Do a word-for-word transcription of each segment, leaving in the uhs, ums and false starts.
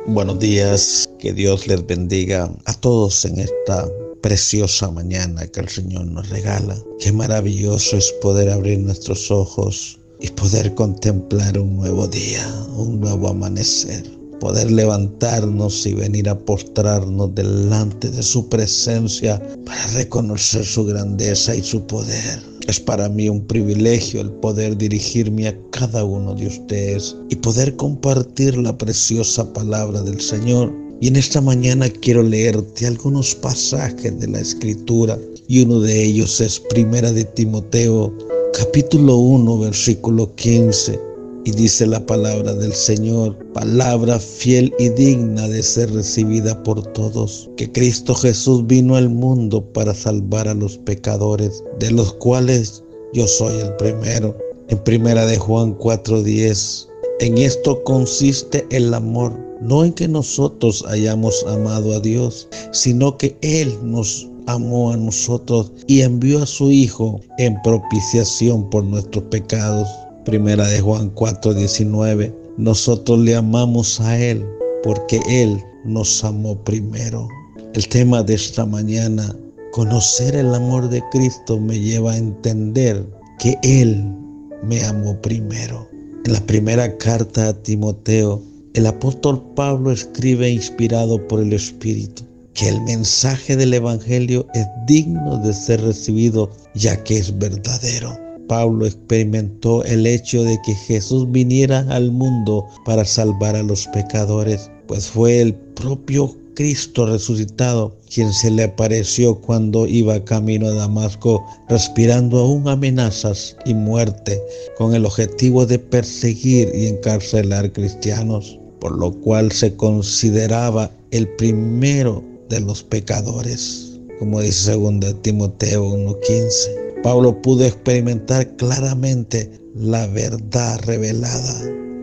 Buenos días, que Dios les bendiga a todos en esta preciosa mañana que el Señor nos regala. Qué maravilloso es poder abrir nuestros ojos y poder contemplar un nuevo día, un nuevo amanecer. Poder levantarnos y venir a postrarnos delante de su presencia para reconocer su grandeza y su poder. Es para mí un privilegio el poder dirigirme a cada uno de ustedes y poder compartir la preciosa palabra del Señor. Y en esta mañana quiero leerte algunos pasajes de la Escritura, y uno de ellos es Primera de Timoteo, capítulo uno, versículo quince. Y dice la palabra del Señor, palabra fiel y digna de ser recibida por todos, que Cristo Jesús vino al mundo para salvar a los pecadores, de los cuales yo soy el primero. En Primera de Juan cuatro diez, en esto consiste el amor, no en que nosotros hayamos amado a Dios, sino que Él nos amó a nosotros y envió a su Hijo en propiciación por nuestros pecados. Primera de Juan cuatro diecinueve, nosotros le amamos a Él porque Él nos amó primero. El tema de esta mañana, conocer el amor de Cristo, me lleva a entender que Él me amó primero. En la primera carta a Timoteo, el apóstol Pablo escribe, inspirado por el Espíritu, que el mensaje del Evangelio es digno de ser recibido, ya que es verdadero. Pablo experimentó el hecho de que Jesús viniera al mundo para salvar a los pecadores, pues fue el propio Cristo resucitado quien se le apareció cuando iba camino a Damasco, respirando aún amenazas y muerte, con el objetivo de perseguir y encarcelar cristianos, por lo cual se consideraba el primero de los pecadores, como dice segunda Timoteo uno quince. Pablo pudo experimentar claramente la verdad revelada,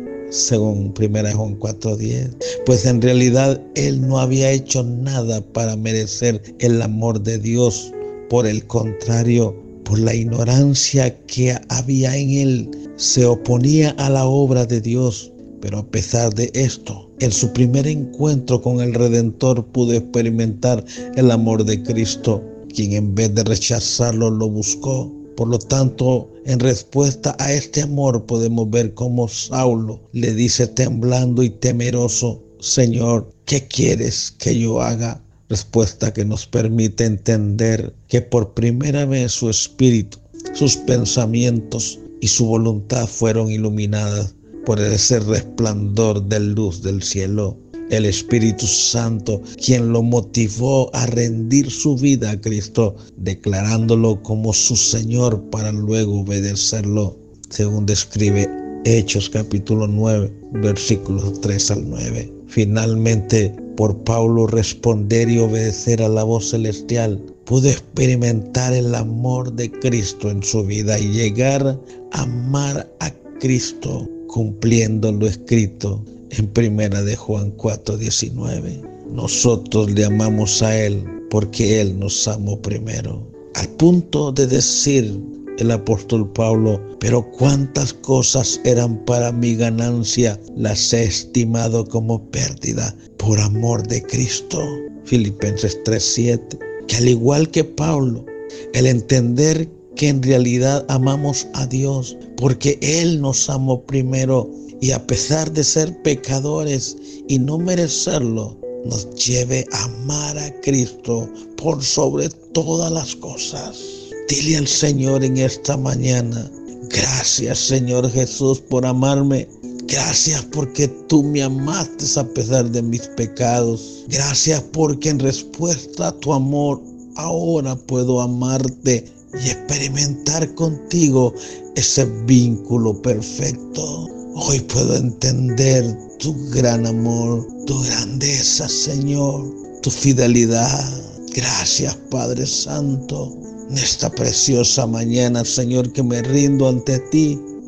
según Primera de Juan cuatro diez, pues en realidad él no había hecho nada para merecer el amor de Dios. Por el contrario, por la ignorancia que había en él, se oponía a la obra de Dios. Pero a pesar de esto, en su primer encuentro con el Redentor pudo experimentar el amor de Cristo, quien en vez de rechazarlo lo buscó. Por lo tanto, en respuesta a este amor podemos ver cómo Saulo le dice temblando y temeroso, Señor, ¿qué quieres que yo haga? Respuesta que nos permite entender que por primera vez su espíritu, sus pensamientos y su voluntad fueron iluminadas por ese resplandor de luz del cielo. El Espíritu Santo, quien lo motivó a rendir su vida a Cristo, declarándolo como su Señor para luego obedecerlo, según describe Hechos capítulo nueve, versículos tres al nueve. Finalmente, por Pablo responder y obedecer a la voz celestial, pudo experimentar el amor de Cristo en su vida y llegar a amar a Cristo, cumpliendo lo escrito en Primera de Juan cuatro diecinueve. Nosotros le amamos a Él porque Él nos amó primero. Al punto de decir el apóstol Pablo, pero cuántas cosas eran para mi ganancia, las he estimado como pérdida por amor de Cristo. Filipenses tres siete. Que al igual que Pablo, el entender que en realidad amamos a Dios porque Él nos amó primero, y a pesar de ser pecadores y no merecerlo, nos lleve a amar a Cristo por sobre todas las cosas. Dile al Señor en esta mañana, gracias Señor Jesús por amarme. Gracias porque tú me amaste a pesar de mis pecados. Gracias porque en respuesta a tu amor ahora puedo amarte y experimentar contigo ese vínculo perfecto. Hoy puedo entender tu gran amor, tu grandeza, Señor, tu fidelidad. Gracias, Padre Santo. En esta preciosa mañana, Señor, que me rindo ante ti,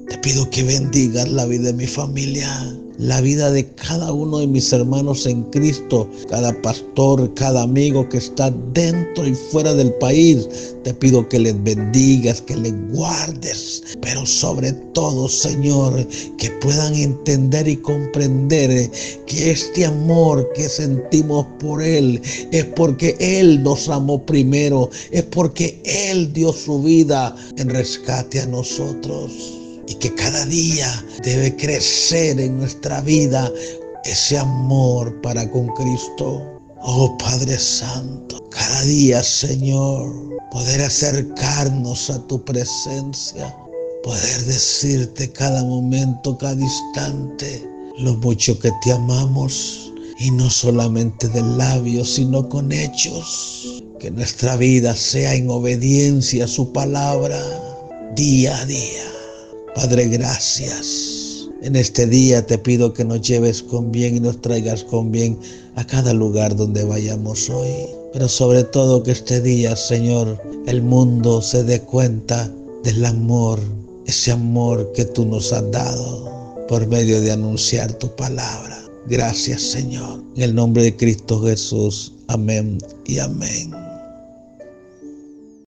Te pido que bendigas la vida de mi familia, la vida de cada uno de mis hermanos en Cristo, cada pastor, cada amigo que está dentro y fuera del país. Te pido que les bendigas, que les guardes, pero sobre todo, Señor, que puedan entender y comprender que este amor que sentimos por Él es porque Él nos amó primero, es porque Él dio su vida en rescate a nosotros. Y que cada día debe crecer en nuestra vida ese amor para con Cristo. Oh Padre Santo, cada día, Señor, poder acercarnos a tu presencia, poder decirte cada momento, cada instante, lo mucho que te amamos, y no solamente de labios, sino con hechos. Que nuestra vida sea en obediencia a su palabra, día a día. Padre, gracias. En este día te pido que nos lleves con bien y nos traigas con bien a cada lugar donde vayamos hoy. Pero sobre todo que este día, Señor, el mundo se dé cuenta del amor, ese amor que tú nos has dado por medio de anunciar tu palabra. Gracias, Señor. En el nombre de Cristo Jesús. Amén y amén.